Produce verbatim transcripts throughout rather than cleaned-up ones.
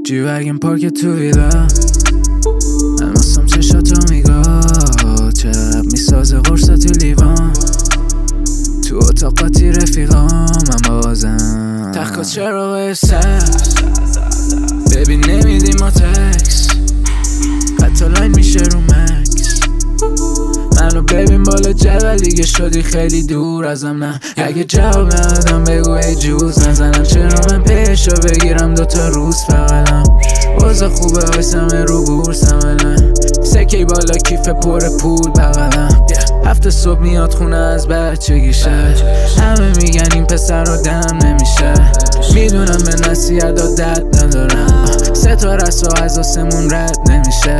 جی وگن پارک تو ویلا، الماسم چشاتو میگاه، چپ میسازه قرص تو لیوان، تو اتاقاتی رفیقام من بازم تخت چراغ سبز، ببین نمیدی ما تکس، حتی لاین میشه رو مکس، منو ببین بالا جبل دیگه شدی خیلی دور ازم. نه اگه جواب ندادم بگو ای جوز نزنم، چرا من پیشو بگیرم دوتا روز فقلم وضع خوبه وایسمه رو بورسم الان، سکی بالا کیف پر پول بغلم، هفته صبح میاد خونه از بچگیشه، همه میگن این پسر رو دم نمیشه، میدونم به نصیحت ها درد ندارم، ستاره است و از آسمون رد نمیشه.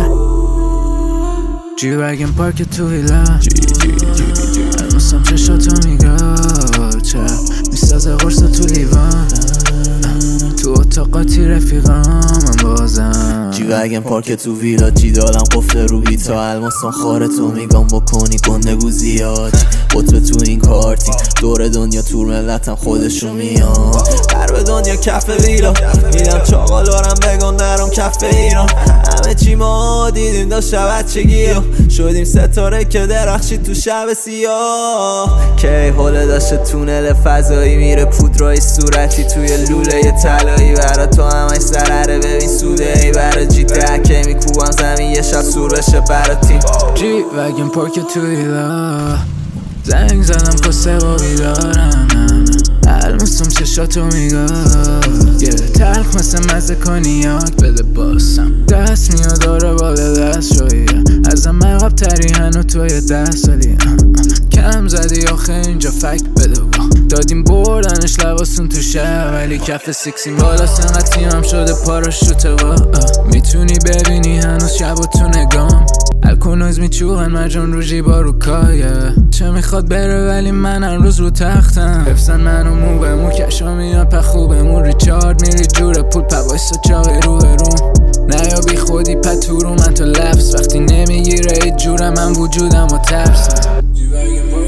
جی وگن پارک تو ویلا، الماسم چشاتو میگاه، چپ میسازه قرص تو لیوان، تو اتاقاتی رفیقام من بازم جی وگن پارک تو ویلا، جی دالم قفل رو بیتا، الماسم خارتو میگم بکنی گنده زیاد، قطب تو این کارتی دور دنیا تور ملتم خودشو میان، قرب دنیا کف ویلا، میدم چاقالارم بگن نرم کف ایران، همه چی ما دیدیم داشت بچگی و شدیم ستاره که درخشید تو شب سیاه، که حوله داشته تونل فضایی میره پودرای صورتی توی لوله طلایی، برا تو همش سرره ببین سوده ای، برا جی دکه میکوبم زمین یه شب سور بشه برا تیم. جی وگن پارک تو ویلا، زنگ زدم کسه با بیدارم، الماسم چشاتو میگاه، تلخ مثل مزه کنیاک بده باسم، دست میاد داره بالا دست شویه، ازم عقب تری هنو توی ده سالی، کم زدی آخه اینجا فکت بده با، دادیم بردنش لباسون تو شهر ولی کف سیکسیم بالا، سنقدر تیمم شده پاراشوته با، میتونی ببینی هنوز شب و تو نگام، الکونوز میچوغن مرجان رو جیبا رو کایه، چه میخواد بره ولی من هر روز رو تختم، حفظن منو مو به مو کشا میاد پخوبمون، ریچارد میری جور پول پوایسا چاقی رو برون، نه یا بی خودی پتورو من تو لفظ، وقتی نمیگیره ای جورم من وجودم و ترسم.